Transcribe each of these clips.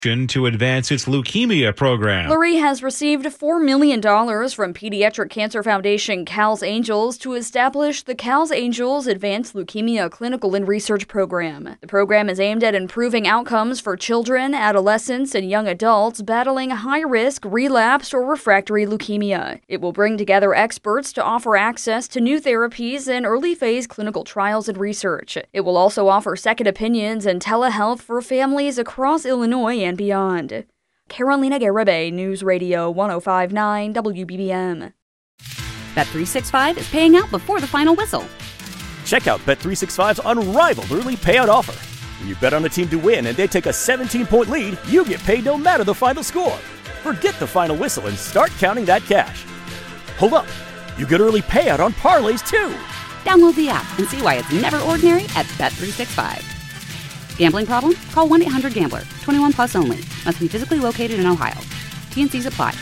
to advance its leukemia program. Lurie has received $4 million from pediatric cancer foundation CALS Angels to establish the CALS Angels Advanced Leukemia Clinical and Research Program. The program is aimed at improving outcomes for children, adolescents, and young adults battling high-risk, relapsed, or refractory leukemia. It will bring together experts to offer access to new therapies and early-phase clinical trials and research. It will also offer second opinions and telehealth for families across Illinois and beyond. Carolina Garibay, News Radio 105.9 WBBM. Bet365 is paying out before the final whistle. Check out Bet365's unrivaled early payout offer. When you bet on a team to win and they take a 17-point lead, you get paid no matter the final score. Forget the final whistle and start counting that cash. Hold up. You get early payout on parlays, too. Download the app and see why it's never ordinary at Bet365. Gambling problem? Call 1-800-GAMBLER. 21 plus only. Must be physically located in Ohio. T&Cs apply.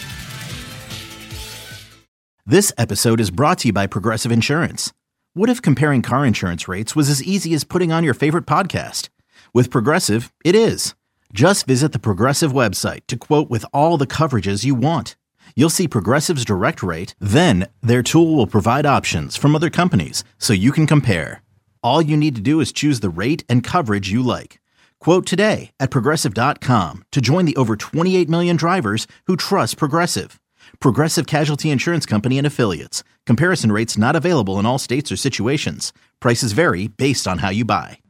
This episode is brought to you by Progressive Insurance. What if comparing car insurance rates was as easy as putting on your favorite podcast? With Progressive, it is. Just visit the Progressive website to quote with all the coverages you want. You'll see Progressive's direct rate, then their tool will provide options from other companies so you can compare. All you need to do is choose the rate and coverage you like. Quote today at Progressive.com to join the over 28 million drivers who trust Progressive. Progressive Casualty Insurance Company and Affiliates. Comparison rates not available in all states or situations. Prices vary based on how you buy.